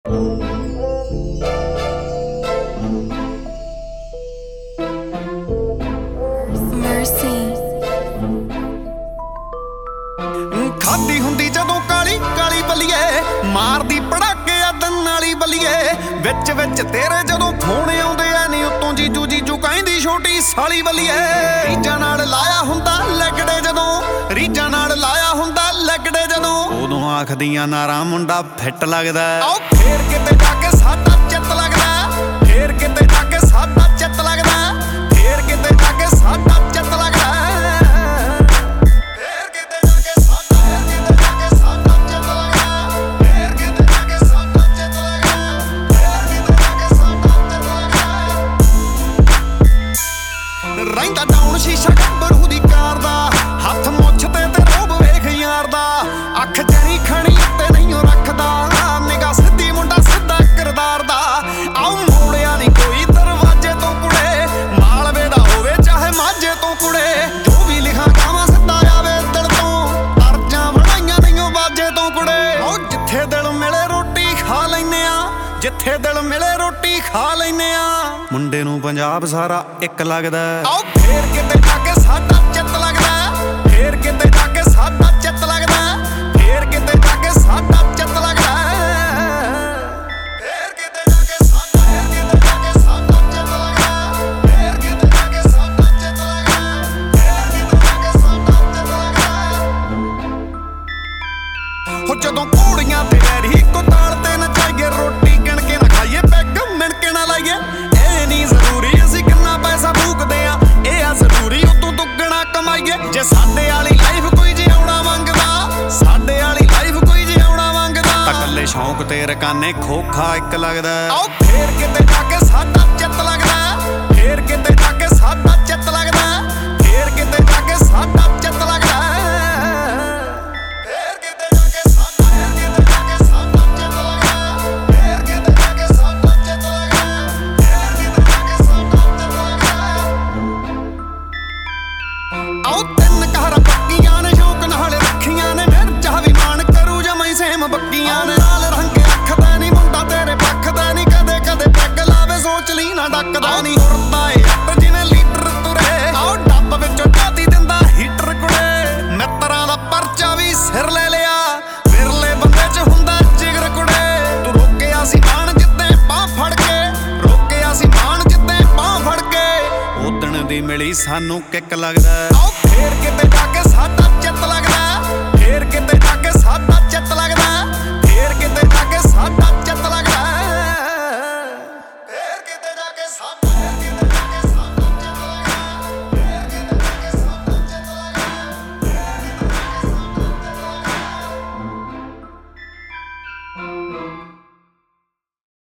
खादी हुंदी जदों काली काली बलिए मारदी पड़ाके अदन नाली बलिए विच विच तेरे जदों फोन आउंदे आ नी उत्तों जीजू जीजू कहंदी छोटी साली बलिए रीजां नाल लाया हुंदा लगड़े जदों रीजां नाल लाया हुंदा लगड़े जदों उदों आखदियां नारा मुंडा फिट लगदा आओ फेर किते जाके साडा चित लगदा फेर किते जाके साडा चित लगदा फेर किते जाके साडा चित लगदा रहिंदा डाउन शीशा गब्बरू दी कार दा हत्थ मुछ ते रोब वेख यार दा अख जरी खणी ते नहीं रखदा निगाह सिद्धी मुंडा सिद्धा किरदार दा आओ मोड़िया नहीं कोई दरवाजे तो कुड़े मालवे दा होवे चाहे माझे तो कुड़े जो भी लिखा गावां सिद्धा आवे दिल तो अर्जां बनाईयां नहीं बाजे तो कुड़े आओ जिथे दिल मिले रोटी खा लैने आ जिथे दिल मिले रोटी खा लैने आ मुंडे नूं पंजाब सारा इक लगदा आओ फेर किते जाके साडा चित लगदा फेर किते जाके साडा चित लगदा फेर किते जाके साडा चित लगदा फेर किते जाके साडा चित लगदा फेर किते जाके साडा चित लगदा फेर किते जाके साडा चित लगदा हो जदों घोड़ियां ते वैरी को ताल ते नचाइए रोटी गिण के ना खाइए पैग मिण के ना लाइए ए नहीं जरूरी असीं किन्ना पैसा फूकदे आ ए आ जरूरी उतों दुगना कमाइए जे साडे वाली लाइफ कोई जिउणा मंगदा साडे वाली लाइफ कोई जिउणा मंगदा तां कल्ले शौक ते रकाने खोखा इक लगदा आओ फेर किते जाके साडा चित लगदा फेर किते जाके साडा चित लगदा फेर किते जाके साडा चित लगदा फेर किते जाके साडा चित लगदा फेर किते जाके साडा चित लगदा फेर किते जाके साडा चित लगदा आओ तिन कहर पक्कियां ने शौक नाल रखियां ने मिर्चा भी मान करू जमाई सेम बक्कियां ने लाल रंग अखदा नहीं मुंडा तेरे पखदा नहीं कदे कदे पैग लावे सोच ली ना डकदा नहीं तुरदा ए अट जिवें लीटर तुरे आओ डब्ब विचों डादी दिंदा हीटर कुड़े मित्तरां दा परचा भी सिर ले लिया विरले बंदे च हुंदा जिगर कुड़े तू रोकिया सी मान जिद्दे बाह फड़ के रोकिया सी मान जिद्दे बाह फड़ के उदण दी मिली सानू किक लगदा आओ फेर किते जाके साडा चित लगदा फेर किते जाके साडा चित लगदा फेर किते जाके साडा चित लगदा फेर किते जाके साडा